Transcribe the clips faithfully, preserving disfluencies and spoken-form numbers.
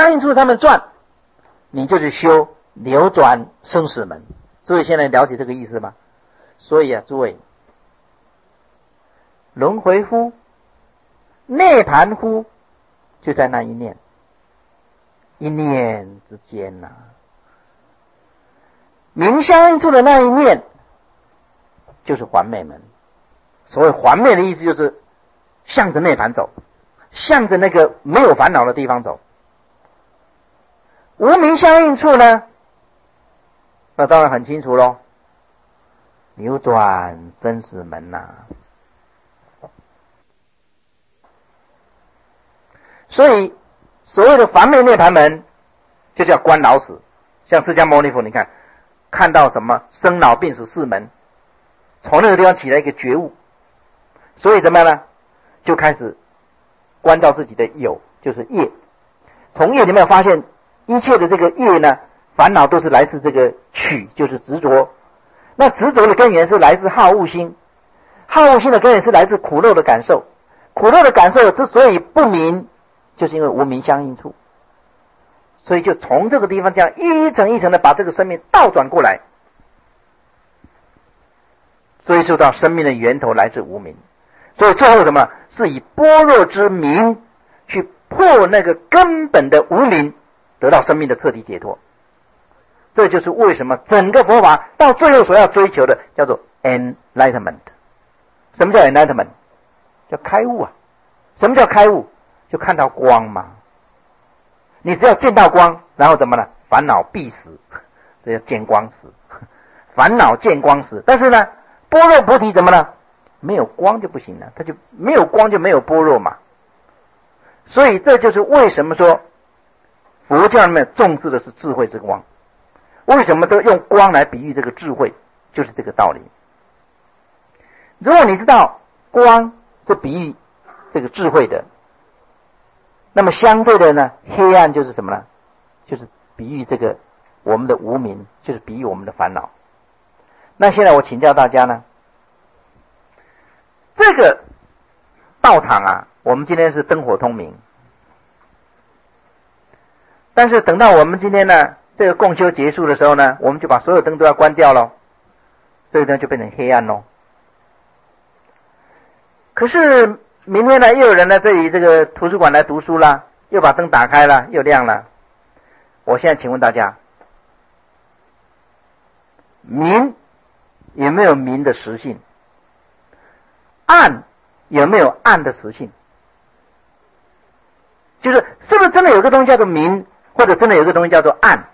相应处上面转，你就是修流转生死门。诸位现在了解这个意思吗？所以啊，诸位，轮回乎？涅槃乎？就在那一念，一念之间呐、啊。明相应处的那一念，就是还灭门。所谓还灭的意思，就是向着涅槃走，向着那个没有烦恼的地方走。无明相应处呢，那当然很清楚咯，流转生死门呐、啊。所以所谓的凡灭涅槃门，就叫观老死。像释迦牟尼佛，你看看到什么生老病死四门，从那个地方起来一个觉悟，所以怎么样呢？就开始观照自己的有，就是业。从业里面发现一切的这个业呢，烦恼都是来自这个取，就是执着。那执着的根源是来自好恶心，好恶心的根源是来自苦乐的感受，苦乐的感受之所以不明，就是因为无明相应处。所以就从这个地方这样一层一层的把这个生命倒转过来，追溯到生命的源头来自无明。所以最后什么？是以般若之明去破那个根本的无明，得到生命的彻底解脱。这就是为什么整个佛法到最后所要追求的叫做 enlightenment。 什么叫 enlightenment？ 叫开悟啊。什么叫开悟？就看到光嘛。你只要见到光，然后怎么呢？烦恼必死，这叫见光死。烦恼见光死。但是呢，般若菩提怎么呢？没有光就不行了，它就没有光就没有般若嘛。所以这就是为什么说佛教里面重视的是智慧之光。为什么都用光来比喻这个智慧？就是这个道理。如果你知道光是比喻这个智慧的，那么相对的呢，黑暗就是什么呢？就是比喻这个我们的无明，就是比喻我们的烦恼。那现在我请教大家呢，这个道场啊，我们今天是灯火通明，但是等到我们今天呢，这个共修结束的时候呢，我们就把所有灯都要关掉了，这个灯就变成黑暗咯。可是明天呢，又有人来这里这个图书馆来读书啦，又把灯打开了，又亮了。我现在请问大家，明有没有明的实性？暗有没有暗的实性？就是是不是真的有个东西叫做明，或者真的有个东西叫做暗？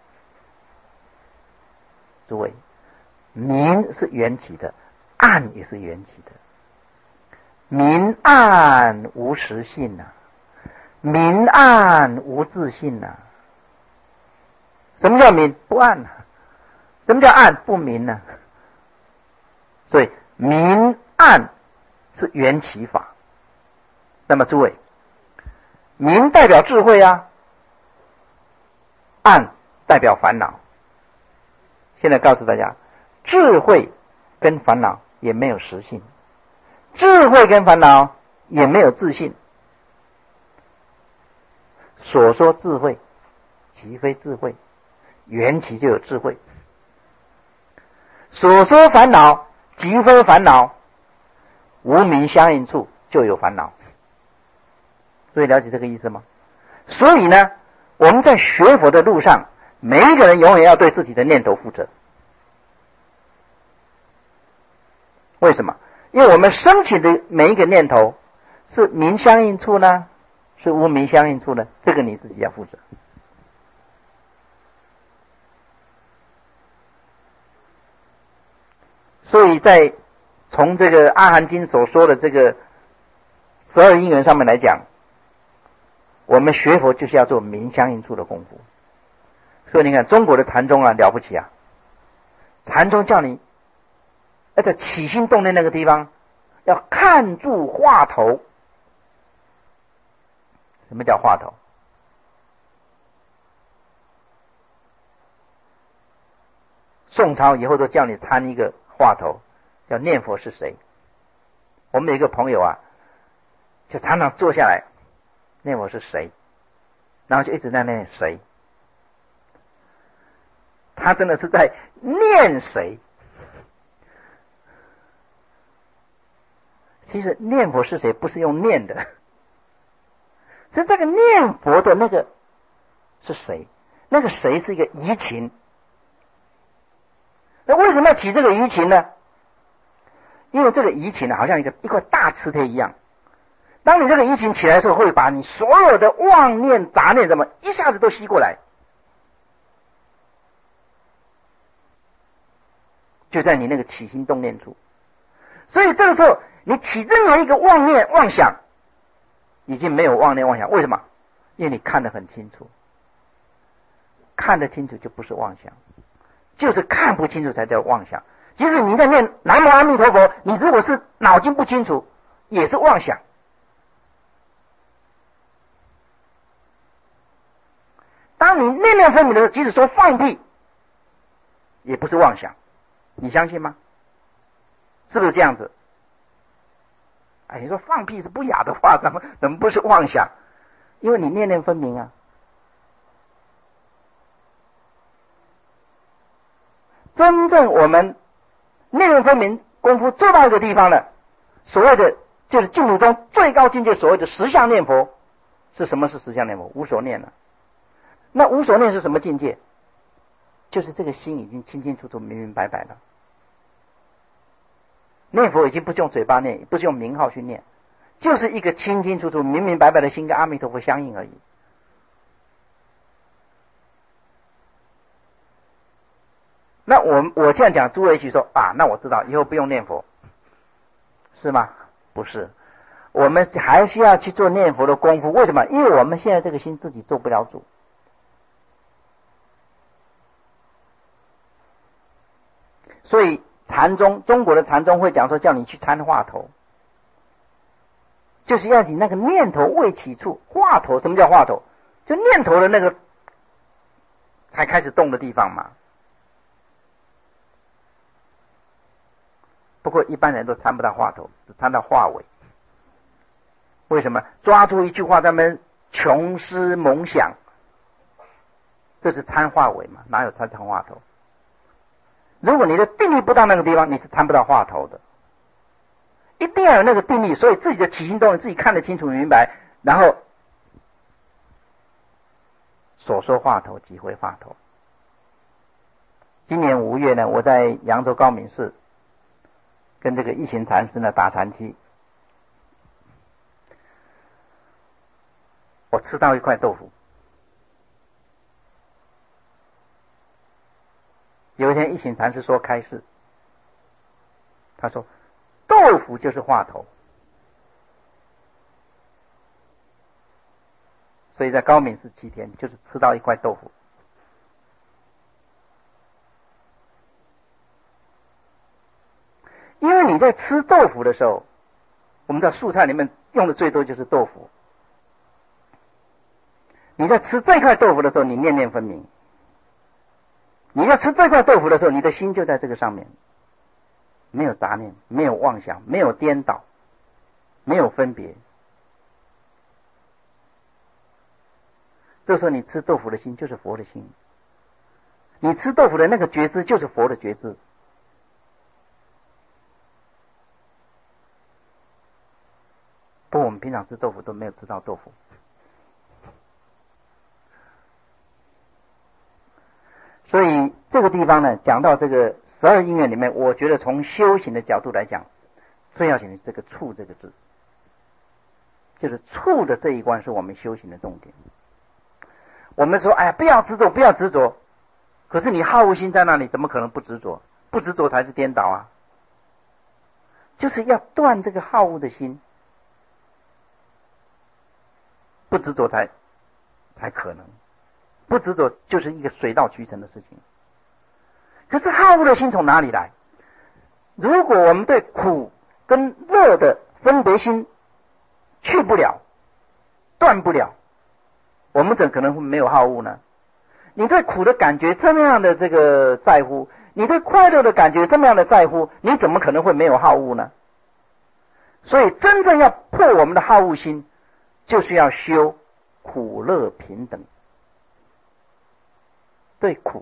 诸位，明是缘起的，暗也是缘起的。明暗无实性啊，明暗无自性啊。什么叫明？不暗啊。什么叫暗？不明啊。所以明暗是缘起法。那么诸位，明代表智慧啊，暗代表烦恼。现在告诉大家，智慧跟烦恼也没有实性，智慧跟烦恼也没有自信。所说智慧即非智慧，缘起就有智慧。所说烦恼即非烦恼，无明相应处就有烦恼。所以了解这个意思吗？所以呢，我们在学佛的路上，每一个人永远要对自己的念头负责。为什么？因为我们升起的每一个念头是明相应处呢，是无明相应处呢？这个你自己要负责。所以在从这个阿含经所说的这个十二因缘上面来讲，我们学佛就是要做明相应处的功夫。所以你看中国的禅宗啊，了不起啊！禅宗叫你那个起心动念那个地方要看住话头。什么叫话头？宋朝以后都叫你参一个话头，叫念佛是谁。我们有一个朋友啊，就常常坐下来，念佛是谁？ 然后就一直在那谁，他真的是在念谁。其实念佛是谁，不是用念的，是这个念佛的那个是谁？那个谁是一个移情。那为什么要起这个移情呢？因为这个移情呢，好像一个一块大磁铁一样。当你这个移情起来的时候，会把你所有的妄念、杂念什么一下子都吸过来，就在你那个起心动念处。所以这个时候，你起任何一个妄念、妄想，已经没有妄念、妄想。为什么？因为你看得很清楚，看得清楚就不是妄想，就是看不清楚才叫妄想。即使你在念南无阿弥陀佛，你如果是脑筋不清楚，也是妄想。当你念念分明的时候，即使说放屁，也不是妄想，你相信吗？是不是这样子？哎，你说放屁是不雅的话，怎么怎么不是妄想？因为你念念分明啊。真正我们念念分明功夫做到一个地方了，所谓的就是净土中最高境界，所谓的实相念佛。是什么是实相念佛？无所念了。那无所念是什么境界？就是这个心已经清清楚楚、明明白白了。念佛已经不是用嘴巴念，不是用名号去念，就是一个清清楚楚、明明白白的心跟阿弥陀佛相应而已。那我我这样讲，诸位去说啊，那我知道以后不用念佛，是吗？不是，我们还是要去做念佛的功夫。为什么？因为我们现在这个心自己做不了主。所以禅宗，中国的禅宗会讲说，叫你去参话头，就是要你那个念头未起处。话头，什么叫话头？就念头的那个才开始动的地方嘛。不过一般人都参不到话头，只参到话尾。为什么？抓住一句话，他们穷思猛想，这是参话尾嘛？哪有参参话头？如果你的定力不到那个地方，你是参不到话头的。一定要有那个定力，所以自己的起心动念自己看得清楚明白，然后所说话头即会话头。今年五月呢，我在扬州高明寺跟这个一行禅师呢打禅期，我吃到一块豆腐。有一天一行禅师说开示，他说豆腐就是话头。所以在高明寺七天就是吃到一块豆腐。因为你在吃豆腐的时候，我们在素菜里面用的最多就是豆腐。你在吃这块豆腐的时候，你念念分明。你要吃这块豆腐的时候，你的心就在这个上面，没有杂念，没有妄想，没有颠倒，没有分别。这时候你吃豆腐的心就是佛的心，你吃豆腐的那个觉知就是佛的觉知。不过我们平常吃豆腐都没有吃到豆腐。所以这个地方呢，讲到这个十二因缘里面，我觉得从修行的角度来讲，最要紧的是这个处这个字，就是处的这一关是我们修行的重点。我们说，哎呀，不要执着，不要执着。可是你好恶心在那里，怎么可能不执着？不执着才是颠倒啊！就是要断这个好恶的心，不执着才才可能。不执着就是一个水到渠成的事情。可是好恶的心从哪里来？如果我们对苦跟乐的分别心去不了，断不了，我们怎可能会没有好恶呢？你对苦的感觉这么样的这个在乎，你对快乐的感觉这么样的在乎，你怎么可能会没有好恶呢？所以真正要破我们的好恶心，就是要修苦乐平等，对苦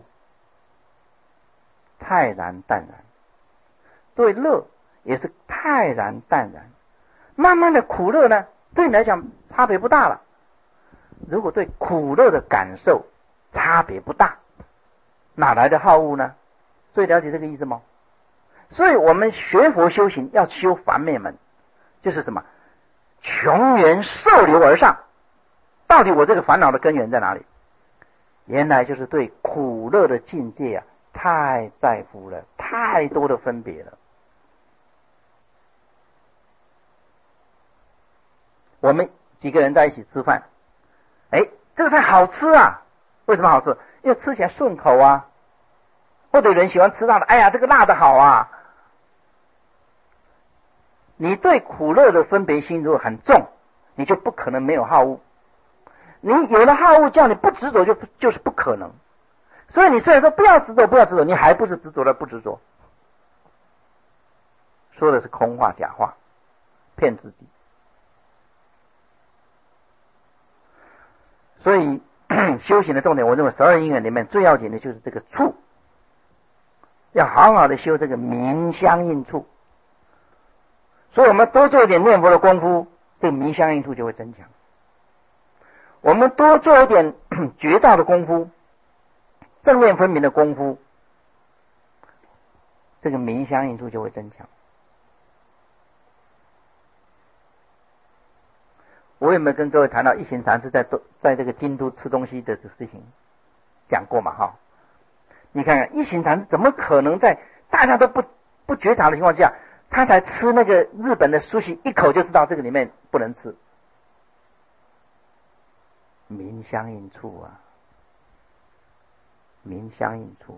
泰然淡然，对乐也是泰然淡然。慢慢的苦乐呢，对你来讲差别不大了。如果对苦乐的感受差别不大，哪来的好恶呢？所以了解这个意思吗？所以我们学佛修行要修凡灭门，就是什么？穷源受流而上。到底我这个烦恼的根源在哪里？原来就是对苦乐的境界啊，太在乎了，太多的分别了。我们几个人在一起吃饭，哎，这个菜好吃啊！为什么好吃？因为吃起来顺口啊。或者有人喜欢吃辣的，哎呀，这个辣的好啊。你对苦乐的分别心如果很重，你就不可能没有好恶。你有了好恶，叫你不执着就就是不可能。所以你虽然说不要执着，不要执着，你还不是执着了不执着，说的是空话假话，骗自己。所以修行的重点，我认为十二因缘里面最要紧的就是这个处，要好好的修这个明相应处。所以我们多做一点念佛的功夫，这个明相应处就会增强。我们多做一点觉照的功夫，正念分明的功夫，这个明相应处就会增强。我有没有跟各位谈到一行禅师在在这个京都吃东西的事情讲过嘛？哈，你看看一行禅师怎么可能在大家都不不觉察的情况下，他才吃那个日本的寿司，一口就知道这个里面不能吃。明相应处啊，明相应处。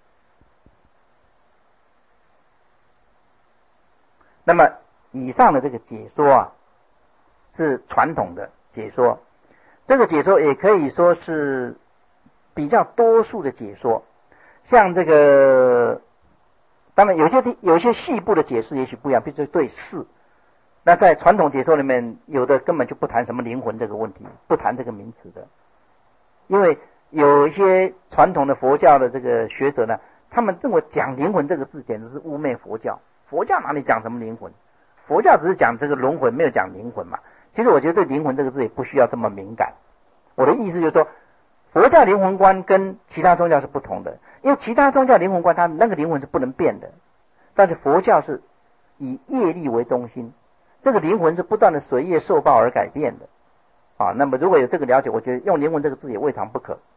那么以上的这个解说啊，是传统的解说，这个解说也可以说是比较多数的解说。像这个，当然有些有一些细部的解释也许不一样，比如说对事。那在传统解说里面，有的根本就不谈什么灵魂这个问题，不谈这个名词的，因为有一些传统的佛教的这个学者呢，他们认为讲灵魂这个字简直是污蔑佛教。佛教哪里讲什么灵魂？佛教只是讲这个轮回，没有讲灵魂嘛。其实我觉得对灵魂这个字也不需要这么敏感。我的意思就是说，佛教灵魂观跟其他宗教是不同的，因为其他宗教灵魂观它那个灵魂是不能变的，但是佛教是以业力为中心，这个灵魂是不断的随业受报而改变的啊。那么如果有这个了解，我觉得用灵魂这个字也未尝不可。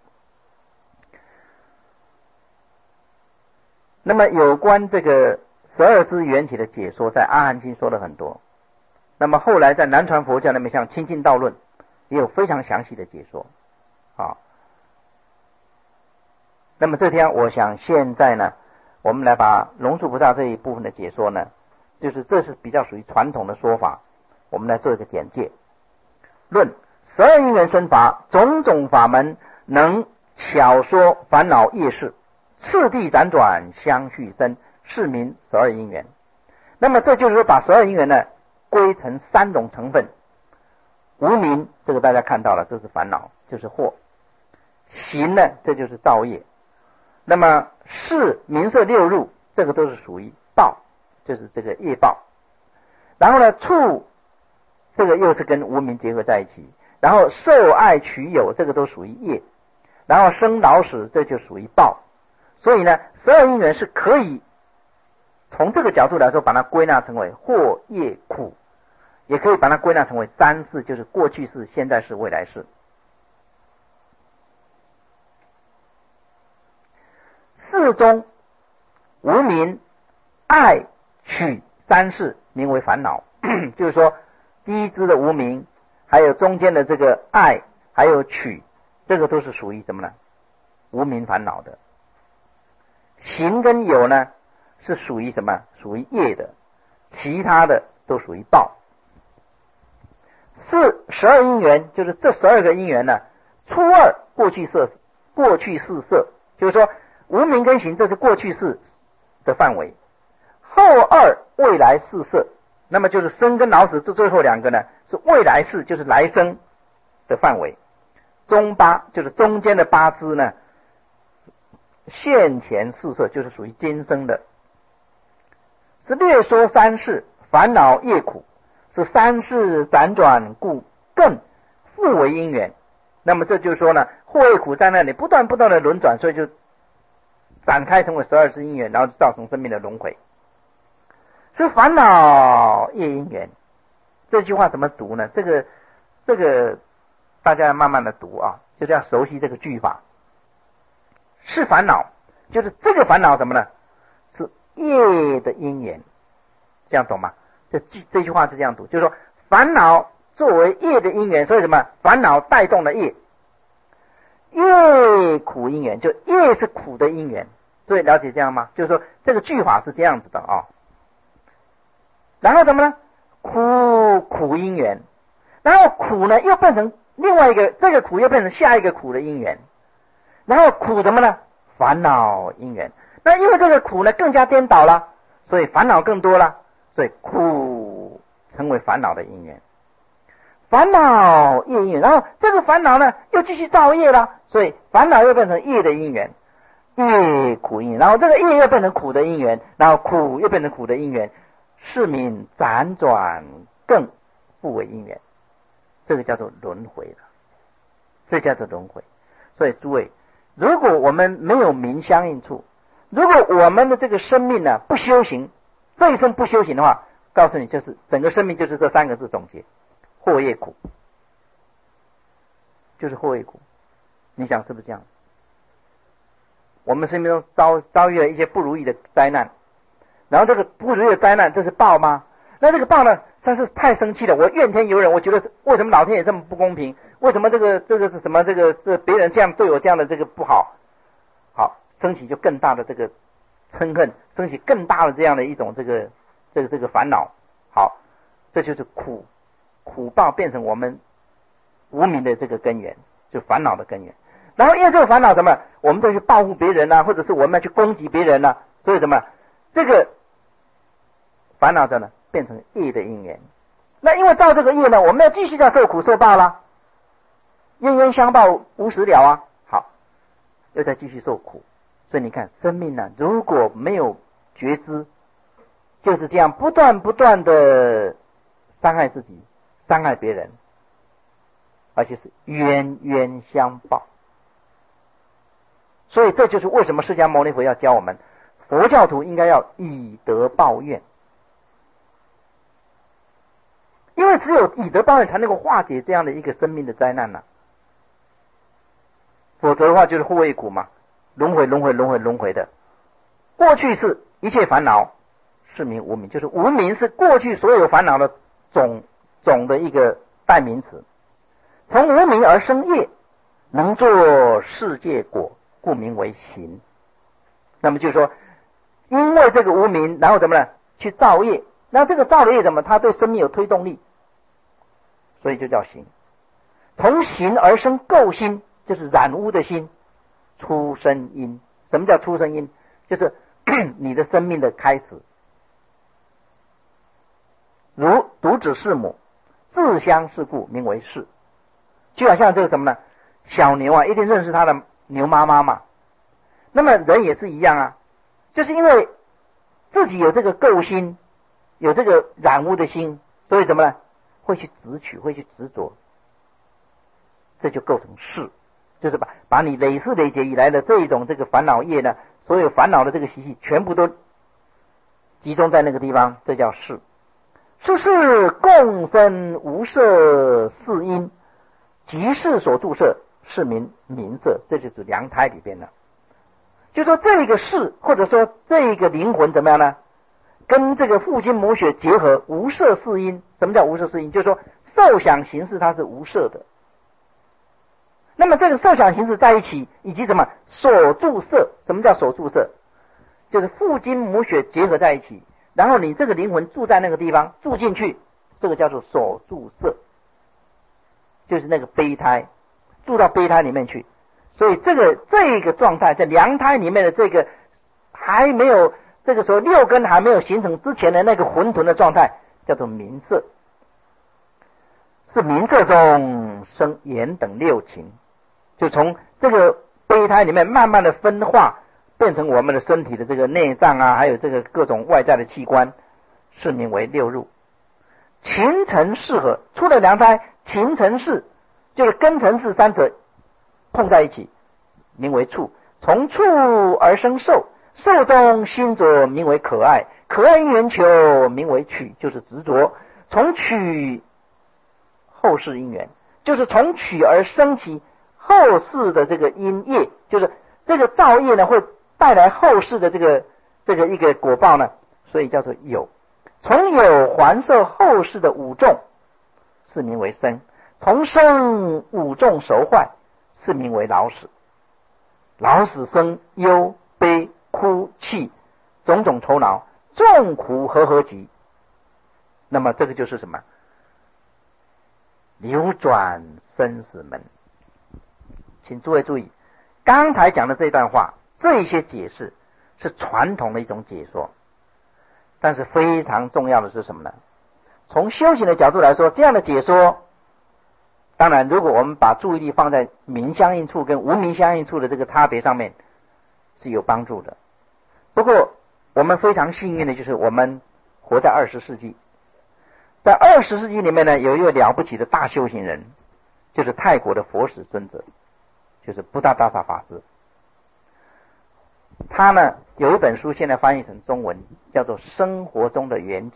那么有关这个十二支缘起的解说，在阿含经说了很多。那么后来在南传佛教那边，像清净道论也有非常详细的解说啊。那么这天我想现在呢，我们来把龙树菩萨这一部分的解说呢，就是这是比较属于传统的说法，我们来做一个简介。论十二因缘生法，种种法门能巧说烦恼业事，次第辗转相续生，是名十二因缘。那么这就是说把十二因缘呢归成三种成分。无明，这个大家看到了，这是烦恼，就是惑。行呢，这就是造业。那么事、名色、六入，这个都是属于报，就是这个业报。然后呢，处，这个又是跟无明结合在一起。然后受爱取有，这个都属于业。然后生老死，这就属于报。所以呢，十二因缘是可以从这个角度来说，把它归纳成为惑、业、苦，也可以把它归纳成为三世，就是过去世、现在世、未来世。世中无明、爱、取三世名为烦恼，就是说第一支的无明，还有中间的这个爱，还有取，这个都是属于什么呢？无明烦恼的。行跟有呢是属于什么？属于业的，其他的都属于报。四十二因缘，就是这十二个因缘呢，初二过去色，过去世色，就是说无明跟行，这是过去世的范围。后二未来世色，那么就是生跟老死这最后两个呢是未来世，就是来生的范围。 中八就是中间的八支呢，现前四色就是属于今生的，是略说三世烦恼业苦，是三世辗转故更复为因缘。那么这就是说呢，祸业苦在那里不断不断的轮转，所以就展开成为十二支因缘，然后造成生命的轮回，是烦恼业因缘。这句话怎么读呢？这个这个大家要慢慢的读啊，就是要熟悉这个句法。是烦恼，就是这个烦恼什么呢？是业的因缘，这样懂吗？这句这句话是这样读，就是说烦恼作为业的因缘，所以什么？烦恼带动了业，业苦因缘，就业是苦的因缘。所以了解这样吗？就是说这个句法是这样子的啊。然后什么呢？苦苦因缘，然后苦呢又变成另外一个，这个苦又变成下一个苦的因缘，然后苦什么呢？烦恼因缘。那因为这个苦呢更加颠倒了，所以烦恼更多了，所以苦成为烦恼的因缘，烦恼业因缘。然后这个烦恼呢又继续造业了，所以烦恼又变成业的因缘，业苦因缘。然后这个业又变成苦的因缘，然后苦又变成苦的因缘，是名辗转更复为因缘。这个叫做轮回了，这叫做轮回。所以诸位，如果我们没有明相应处，如果我们的这个生命呢不修行，这一生不修行的话，告诉你就是整个生命就是这三个字总结：祸业苦，就是祸业苦。你想是不是这样？我们生命中遭遭遇了一些不如意的灾难，然后这个不如意的灾难，这是报吗？那这个报呢，真是太生气了，我怨天尤人，我觉得为什么老天爷这么不公平？为什么这个这个是什么？这个这别人这样对我这样的这个不好，好升起就更大的这个嗔恨，升起更大的这样的一种这个这个这个烦恼。好，这就是苦苦报变成我们无明的这个根源，就烦恼的根源。然后因为这个烦恼什么，我们再去报复别人啊，或者是我们要去攻击别人啊，所以什么这个烦恼的呢变成业的因缘。那因为造这个业呢，我们要继续要受苦受报啦，冤冤相报无时了啊。好，又再继续受苦。所以你看生命呢，如果没有觉知，就是这样不断不断的伤害自己，伤害别人，而且是冤冤相报。所以这就是为什么释迦牟尼佛要教我们佛教徒应该要以德报怨，因为只有以德报怨才能够化解这样的一个生命的灾难呢、啊，否则的话就是祸业苦嘛，轮回轮回轮回轮回的。过去是一切烦恼，是名无明，就是无明是过去所有烦恼的总总的一个代名词。从无明而生业，能作世界果，故名为行。那么就是说，因为这个无明，然后怎么呢？去造业，那这个造的业怎么？它对生命有推动力，所以就叫行。从行而生垢心，就是染污的心，出生因。什么叫出生因？就是你的生命的开始。如独子弑母，自相弑故，名为弑。就好像这个什么呢？小牛啊，一定认识它的牛妈妈嘛。那么人也是一样啊，就是因为自己有这个垢心，有这个染污的心，所以怎么呢？会去执取，会去执着，这就构成弑，就是把把你累世累劫以来的这一种这个烦恼业呢，所有烦恼的这个习气全部都集中在那个地方，这叫弑。是是共生无色四因，即是所住色，是名名色，这就是娘胎里边的。就说这个事，或者说这个灵魂怎么样呢？跟这个父精母血结合，无色四因。什么叫无色四因？就是说受想行识它是无色的。那么这个受想行识在一起，以及什么所住色？什么叫所住色？就是父精母血结合在一起，然后你这个灵魂住在那个地方，住进去，这个叫做所住色，就是那个胚胎，住到胚胎里面去。所以这个这个状态，在娘胎里面的这个还没有这个时候六根还没有形成之前的那个混沌的状态，叫做名色。是名色中生眼等六情， 就从这个胚胎里面慢慢的分化，变成我们的身体的这个内脏啊，还有这个各种外在的器官，是名为六入。形成四合，出了娘胎，形成四，就是根尘世三者碰在一起，名为处。从处而生受，受中心着，名为可爱，可爱因缘求，名为取，就是执着。从取后世因缘，就是从取而生起后世的这个因业，就是这个造业呢会带来后世的这个这个一个果报呢，所以叫做有。从有还受后世的五众，是名为生。从生五众熟坏，是名为老死。老死生忧悲哭泣，种种愁恼，众苦和合集。那么这个就是什么？流转生死门。请诸位注意，刚才讲的这段话，这一些解释是传统的一种解说，但是非常重要的是什么呢？从修行的角度来说，这样的解说，当然如果我们把注意力放在名相应处跟无名相应处的这个差别上面，是有帮助的。不过我们非常幸运的就是我们活在二十世纪，在二十世纪里面呢，有一位了不起的大修行人，就是泰国的佛使尊者，就是布达达萨法师。他呢有一本书现在翻译成中文，叫做《生活中的缘起》。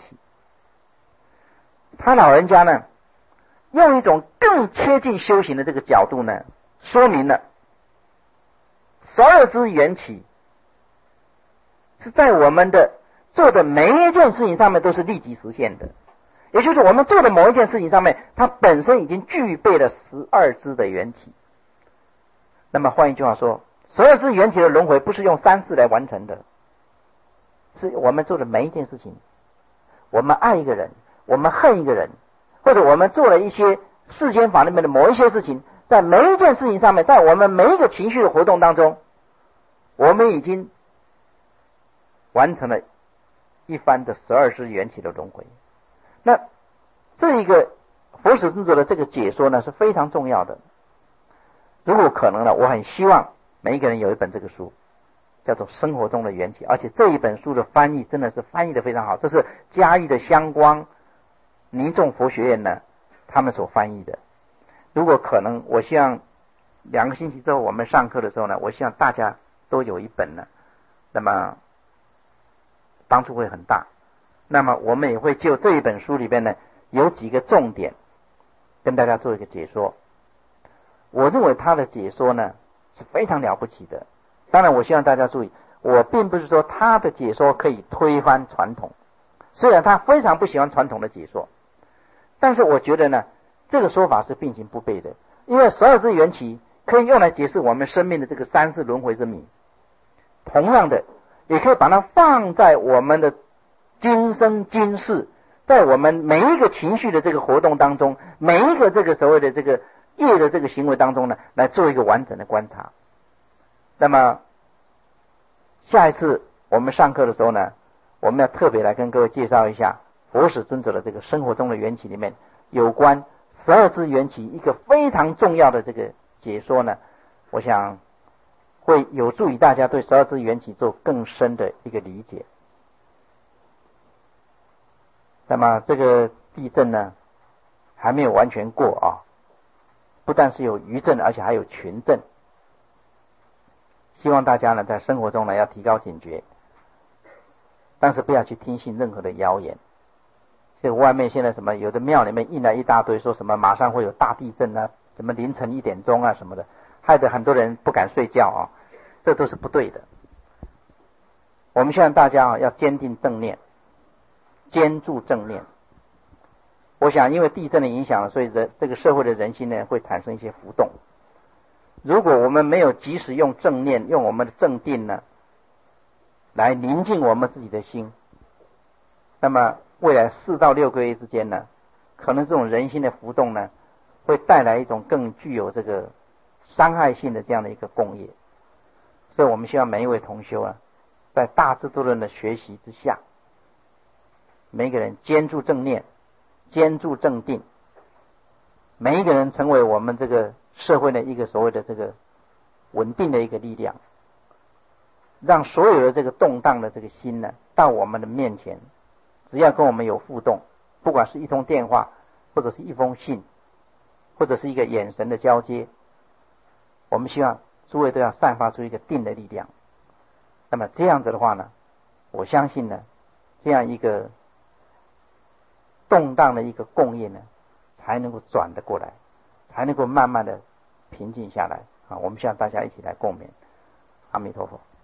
他老人家呢用一种更贴近修行的这个角度呢，说明了十二支缘起是在我们的做的每一件事情上面都是立即实现的，也就是我们做的某一件事情上面，它本身已经具备了十二支的缘起。那么换一句话说，十二支缘起的轮回不是用三世来完成的，是我们做的每一件事情，我们爱一个人，我们恨一个人，或者我们做了一些世间法里面的某一些事情，在每一件事情上面，在我们每一个情绪的活动当中，我们已经完成了一番的十二支缘起的轮回。那这一个佛使尊者的这个解说呢是非常重要的。如果可能呢，我很希望每一个人有一本这个书，叫做《生活中的缘起》，而且这一本书的翻译真的是翻译的非常好，这是嘉义的香光尼众佛学院呢他们所翻译的。如果可能，我希望两个星期之后我们上课的时候呢，我希望大家都有一本呢，那么帮助会很大。那么我们也会就这一本书里边呢有几个重点跟大家做一个解说。我认为他的解说呢是非常了不起的。当然我希望大家注意，我并不是说他的解说可以推翻传统，虽然他非常不喜欢传统的解说，但是我觉得呢这个说法是并行不悖的。因为十二支缘起可以用来解释我们生命的这个三世轮回之谜，同样的也可以把它放在我们的今生今世，在我们每一个情绪的这个活动当中，每一个这个所谓的这个业的这个行为当中呢，来做一个完整的观察。那么下一次我们上课的时候呢，我们要特别来跟各位介绍一下佛使尊者的这个生活中的缘起里面有关十二支缘起一个非常重要的这个解说呢，我想会有助于大家对十二支缘起做更深的一个理解。那么这个地震呢还没有完全过啊，不但是有余震，而且还有群震。希望大家呢在生活中呢要提高警觉，但是不要去听信任何的谣言。这个外面现在什么有的庙里面印了一大堆说什么马上会有大地震啊，什么凌晨一点钟啊什么的，害得很多人不敢睡觉啊，这都是不对的。我们希望大家啊要坚定正念，坚住正念。我想因为地震的影响，所以人这个社会的人心呢会产生一些浮动。如果我们没有及时用正念，用我们的正定呢来宁静我们自己的心，那么未来四到六个月之间呢，可能这种人心的浮动呢会带来一种更具有这个伤害性的这样的一个共业。所以我们希望每一位同修啊，在大智度论的学习之下，每一个人坚住正念，坚住正定，每一个人成为我们这个社会的一个所谓的这个稳定的一个力量，让所有的这个动荡的这个心呢，到我们的面前，只要跟我们有互动，不管是一通电话，或者是一封信，或者是一个眼神的交接，我们希望诸位都要散发出一个定的力量。那么这样子的话呢，我相信呢，这样一个动荡的一个共业呢，才能够转得过来，才能够慢慢的平静下来啊！我们希望大家一起来共勉。阿弥陀佛。